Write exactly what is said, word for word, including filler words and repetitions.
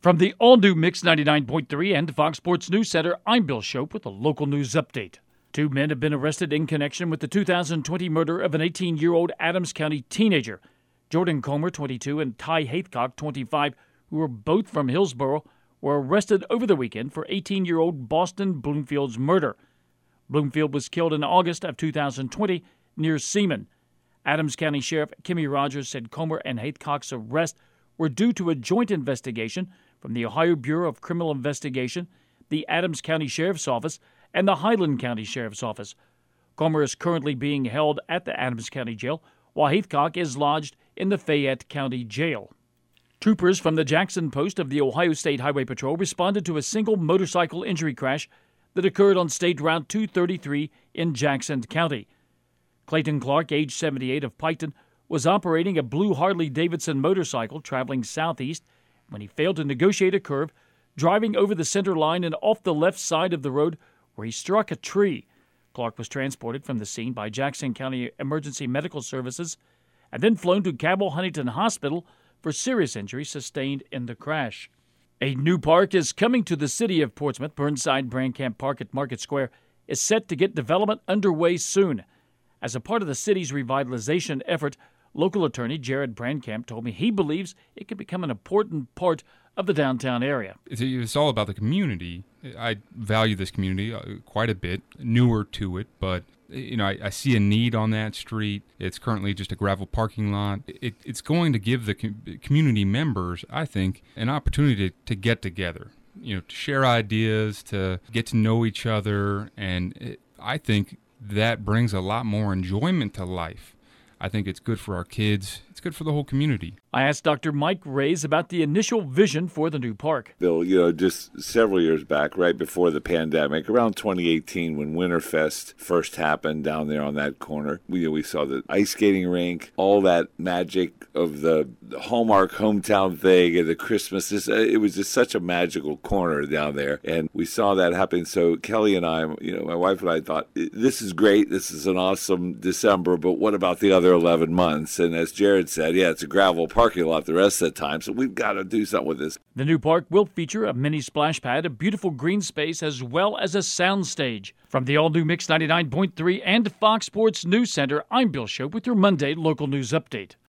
From the all-new Mix ninety-nine point three and Fox Sports News Center, I'm Bill Shope with a local news update. Two men have been arrested in connection with the two thousand twenty murder of an eighteen-year-old Adams County teenager. Jordan Comer, twenty-two, and Ty Haithcock, twenty-five, who were both from Hillsborough, were arrested over the weekend for eighteen-year-old Boston Bloomfield's murder. Bloomfield was killed in August of two thousand twenty near Seaman. Adams County Sheriff Kimmy Rogers said Comer and Haithcock's arrest were due to a joint investigation from the Ohio Bureau of Criminal Investigation, the Adams County Sheriff's Office, and the Highland County Sheriff's Office. Comer is currently being held at the Adams County Jail, while Haithcock is lodged in the Fayette County Jail. Troopers from the Jackson Post of the Ohio State Highway Patrol responded to a single motorcycle injury crash that occurred on State Route two thirty-three in Jackson County. Clayton Clark, age seventy-eight, of Piketon, was operating a blue Harley-Davidson motorcycle traveling southeast when he failed to negotiate a curve, driving over the center line and off the left side of the road where he struck a tree. Clark was transported from the scene by Jackson County Emergency Medical Services and then flown to Cabell Huntington Hospital for serious injuries sustained in the crash. A new park is coming to the city of Portsmouth. Burnside Brandcamp Park at Market Square is set to get development underway soon. As a part of the city's revitalization effort, local attorney Jared Brandcamp told me he believes it could become an important part of the downtown area. It's all about the community. I value this community quite a bit, newer to it, but you know, I, I see a need on that street. It's currently just a gravel parking lot. It, it's going to give the com- community members, I think, an opportunity to, to get together, you know, to share ideas, to get to know each other, and it, I think that brings a lot more enjoyment to life. I think it's good for our kids. It's good for the whole community. I asked Doctor Mike Rays about the initial vision for the new park. Bill, you know, just several years back, right before the pandemic, around twenty eighteen, when Winterfest first happened down there on that corner, we we saw the ice skating rink, all that magic of the, the Hallmark hometown thing and the Christmas. This, it was just such a magical corner down there, and we saw that happen. So Kelly and I, you know, my wife and I thought, this is great. This is an awesome December, but what about the other eleven months? And as Jared said, yeah, it's a gravel parking lot the rest of the time, so we've got to do something with this. The new park will feature a mini splash pad, a beautiful green space, as well as a sound stage. From the all-new Mix ninety-nine point three and Fox Sports News Center, I'm Bill Shope with your Monday local news update.